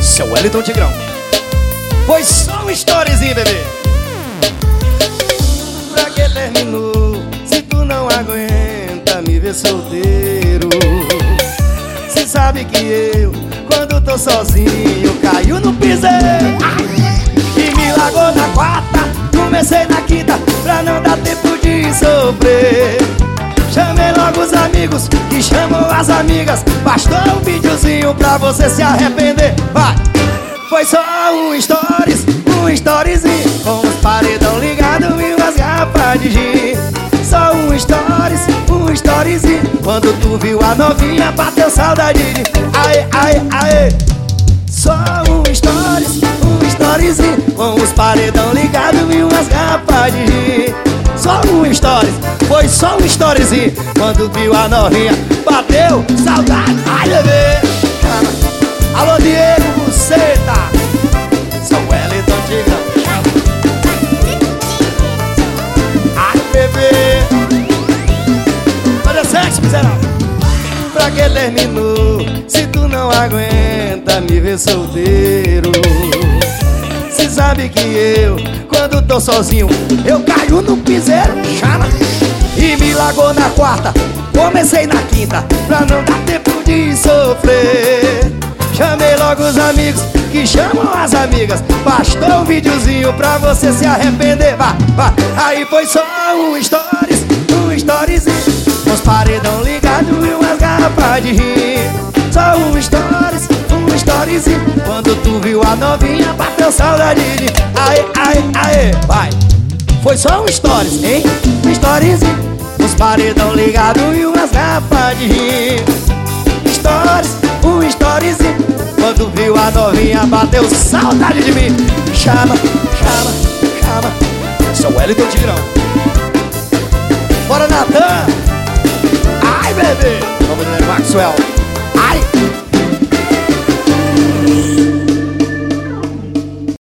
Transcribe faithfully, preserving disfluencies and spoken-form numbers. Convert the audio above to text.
Seu Wellington Tigrão. Foi só um storyzinho, bebê. Pra que terminou, se tu não aguenta me ver solteiro? Cê sabe que eu, quando tô sozinho, caio no piseiro e me largou na quarta, comecei na quinta, pra não dar tempo de sofrer. Chamei logo os amigos, que chamam as amigas. Bastou um videozinho pra você se arrepender. Vai! Foi só um stories, um storyzinho, com os paredão ligado e umas garrafas de gin. Só um stories, um storyzinho, quando tu viu a novinha, bateu saudade de... Aê, aê, aê. Só um stories, um storyzinho, com os paredão ligado e umas garrafas de gin. Só um stories, foi só um storyzinho, quando viu a novinha, bateu saudade. Ai, bebê. Alô, Diego Buceta, São Wellington Tigrão. Ai, bebê. Olha sexo, miserável. Pra que terminou, se tu não aguenta me ver solteiro? Cê sabe que eu, quando tô sozinho, eu caio no piseiro, chama. E me largou na quarta, comecei na quinta, pra não dar tempo de sofrer. Chamei logo os amigos, que chamam as amigas. Bastou um videozinho pra você se arrepender. Vai, vai. Aí foi só um stories, um storyzinho, uns paredão ligado e umas garrafas de rir. Só um stories, um storyzinho, quando tu viu a novinha, bateu saudade de... Aê, aê, aê, vai. Foi só um stories, hein? Um storyzinho, uns paredão ligado e umas garrafas de rir. Stories, um storyzinho, quando viu a novinha, bateu saudade de mim. Chama, chama, chama. Seu Wellington Tigrão. Bora, Natan. Ai, bebê. Vamos, Maxwell.